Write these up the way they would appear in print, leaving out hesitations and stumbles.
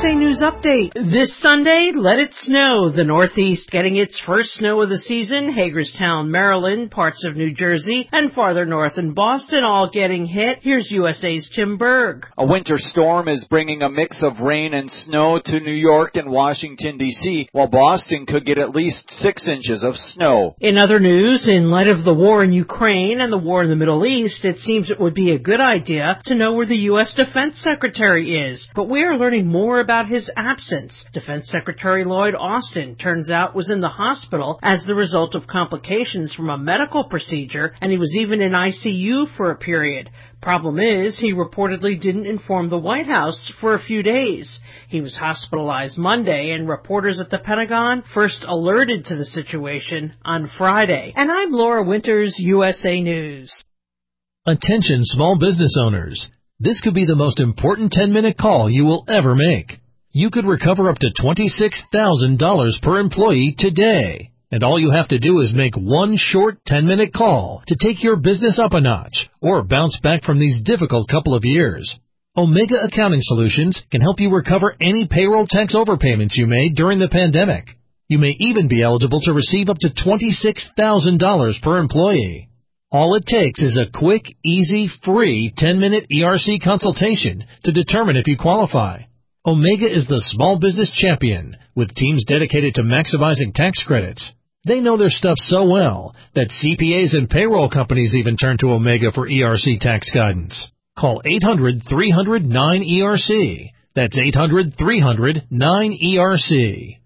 USA News Update. This Sunday, let it snow. The Northeast getting its first snow of the season. Hagerstown, Maryland, parts of New Jersey, and farther north in Boston all getting hit. Here's USA's Tim Berg. A winter storm is bringing a mix of rain and snow to New York and Washington, D.C., while Boston could get at least 6 inches of snow. In other news, in light of the war in Ukraine and the war in the Middle East, it seems it would be a good idea to know where the U.S. Defense Secretary is. But we are learning more about his absence. Defense Secretary Lloyd Austin, turns out, was in the hospital as the result of complications from a medical procedure, and he was even in ICU for a period. Problem is, he reportedly didn't inform the White House for a few days. He was hospitalized Monday, and reporters at the Pentagon first alerted to the situation on Friday. And I'm Laura Winters, USA News. Attention small business owners. This could be the most important 10-minute call you will ever make. You could recover up to $26,000 per employee today. And all you have to do is make one short 10-minute call to take your business up a notch or bounce back from these difficult couple of years. Omega Accounting Solutions can help you recover any payroll tax overpayments you made during the pandemic. You may even be eligible to receive up to $26,000 per employee. All it takes is a quick, easy, free 10-minute ERC consultation to determine if you qualify. Omega is the small business champion with teams dedicated to maximizing tax credits. They know their stuff so well that CPAs and payroll companies even turn to Omega for ERC tax guidance. Call 800-300-9ERC. That's 800-300-9ERC.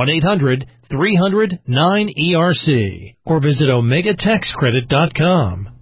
1-800-300-9ERC. Or visit OmegaTaxCredit.com.